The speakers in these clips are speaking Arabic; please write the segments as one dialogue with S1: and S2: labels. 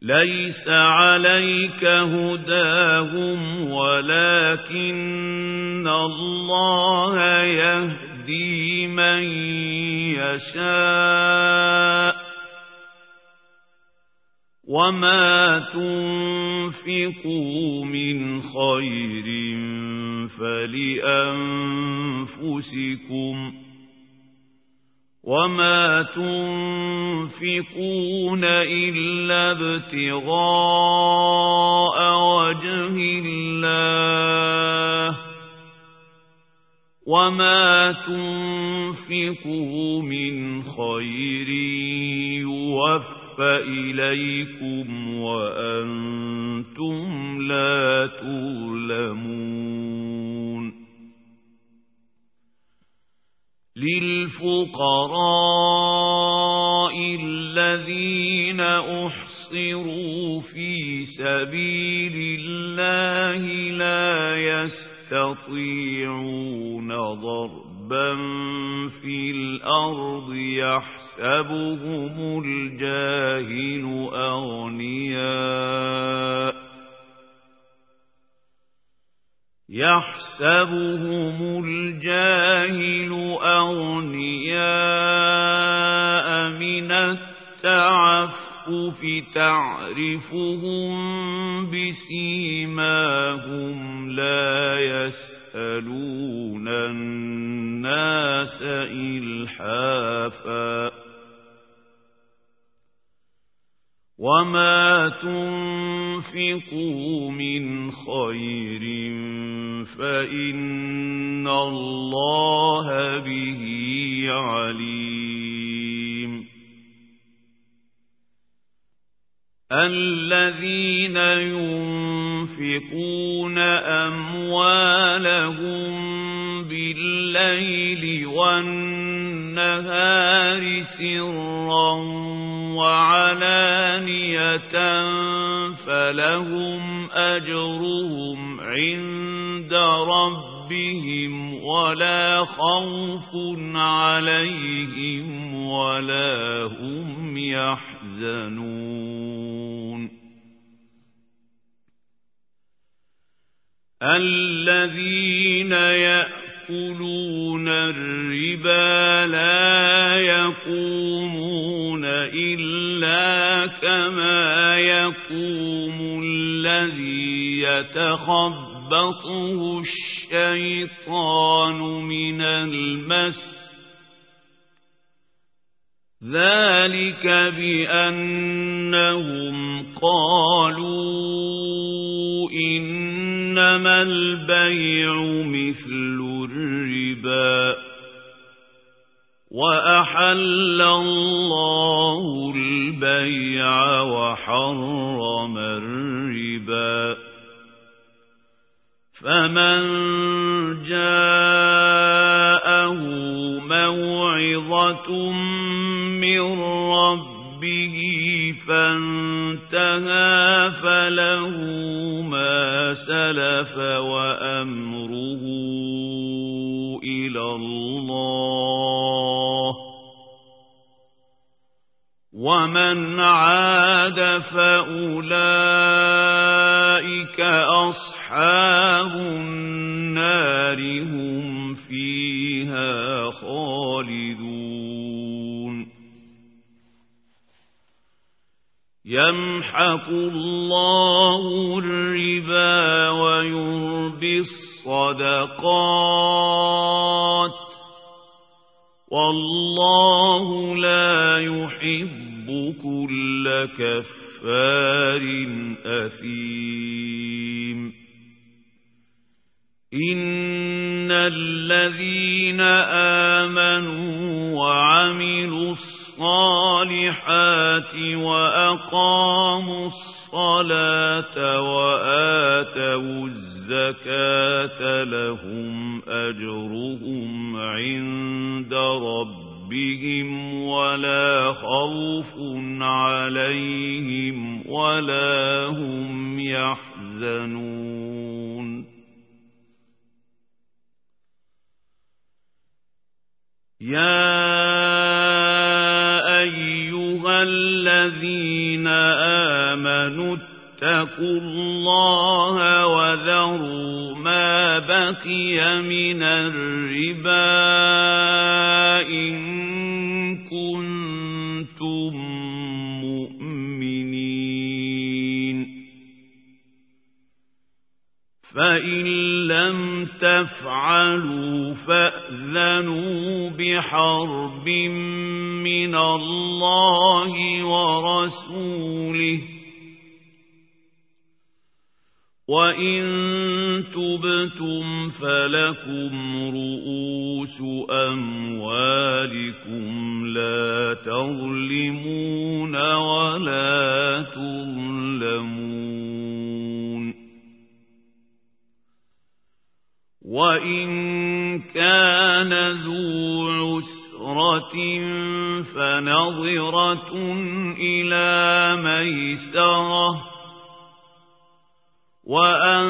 S1: ليس عليك هداهم ولكن الله يهدي من يشاء وما تنفقوا من خير فلأنفسكم وما تنفقون إلا ابتغاء وجه الله وما تنفقوا من خير يوفى إليكم وأنتم لا تظلمون للفقراء الذين أحصروا في سبيل الله لا يستطيعون ضربا في الأرض يحسبهم الجاهل أغنياء من التعفف تعرفهم بسيماهم لا يسألون الناس إلحافا وما تنفقوا من خير فإن الله به عليم الذين ينفقون أموالهم بالليل والنهار سرا وعلانية فلهم أجرهم عند ربهم ولا خوف عليهم ولا هم يحزنون الذين يأكلون الربا لا يقومون إلا كما يقوم الذي يتخبطه الشيطان من المس ذلك بأنهم قالوا إنما البيع مثل الربا وأحل الله البيع وحرم الربا فمن جاءه موعظة من ربه فانتهى فله ما سلف وأمره إلى الله ومن عاد فأولئك أصحاب النار هم فيها خالدون يمحق الله الربا ويربي الصدقات والله لا يحب كل كفار أثيم إن الذين آمنوا وعملوا الصالحات وأقاموا الصلاة وآتوا الزكاة لهم أجرهم عند ربهم ولا خوف عليهم ولا هم يحزنون يا أيها الذين آمنوا اتقوا الله وذروا ما بقي من الربا إن كنتم مؤمنين فإن لم تفعلوا فأذنوا بحرب من الله ورسوله وإن تبتم فلكم رؤوس أموالكم لا تظلمون ولا تظلمون وإن كان ذو عسرة فنظرة إلى ميسرة وأن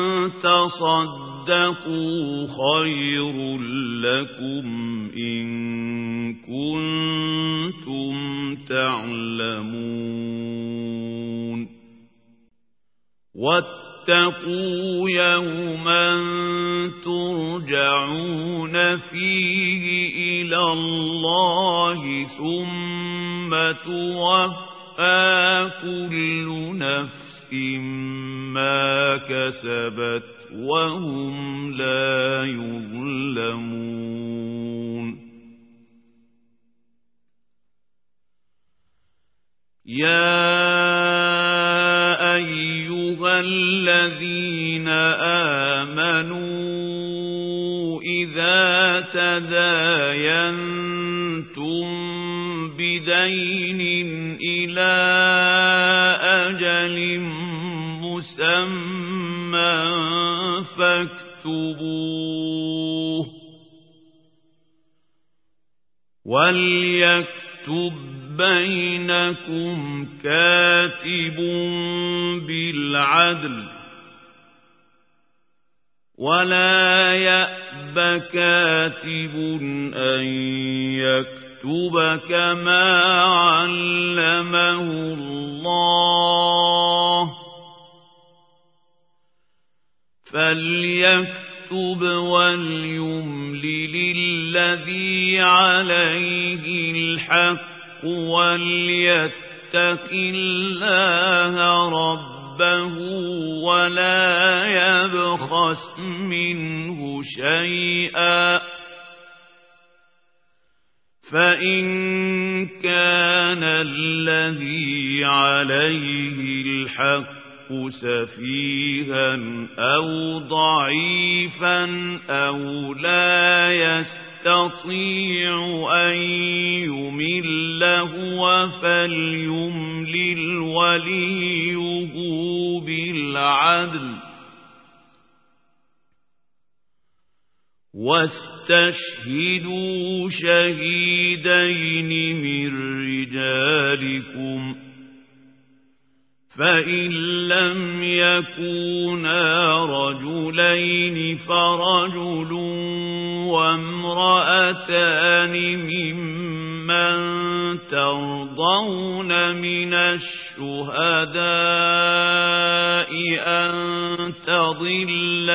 S1: تصدقوا خير لكم إن كنتم تعلمون واتقوا يوما ترجعون فيه إلى الله ثم توفى كل نفس ما كسبت وهم لا يظلمون يا أيها الذين آمنوا إذا تداينتم بدين إلى أجل مسمى فاكتبوه وليكتب بينكم كاتب بالعدل ولا يأب كاتب أن يكتب كما علمه الله فليكتب وليملل الذي عليه الحق وليتق الله ربه ولا يبخس منه شيئا فإن كان الذي عليه الحق سفيها أو ضعيفا أو لا يستطيع أن يمل هو فليملل وليه بالعدل واستشهدوا شهيدين من رجالكم فإن لم يكونا رجلين فرجل وامرأتان ممن ترضون من الشهداء أن تضل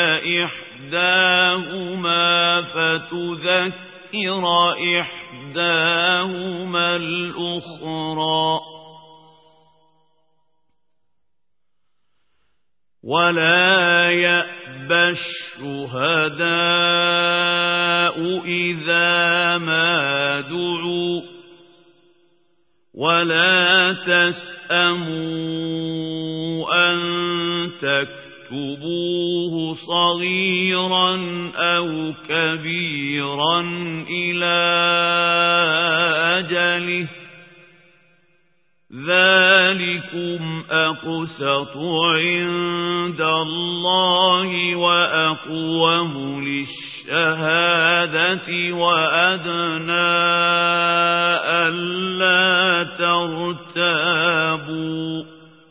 S1: إحداهما فتذكر إحداهما الأخرى ولا يأبى الشهداء إذا ما دعوا ولا تسأموا أن تكتبوه صغيرا أو كبيرا إلى أجله ذلكم أقسط عند الله وأقوم للشهادة وأدنى ألا ترتابوا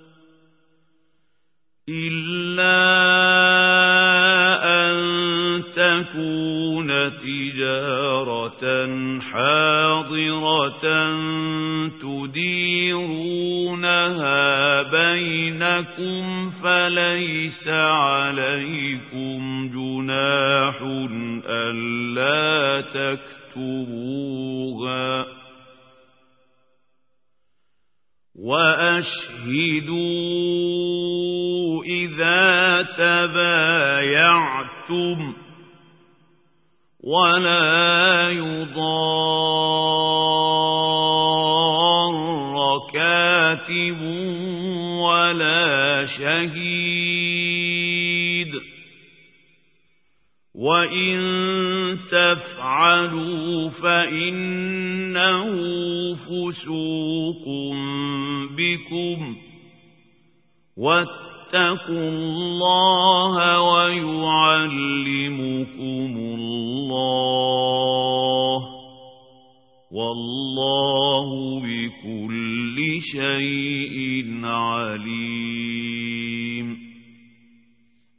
S1: إلا أن تكون تجارة حاضرة تديرونها بينكم فليس عليكم جناح ألا تكتبوها وأشهدوا إذا تبايعتم ولا يضار كاتب ولا شهيد وإن تفعلوا فإنه فسوق بكم واتقوا الله ويعلمكم الله والله بكل شيء عليم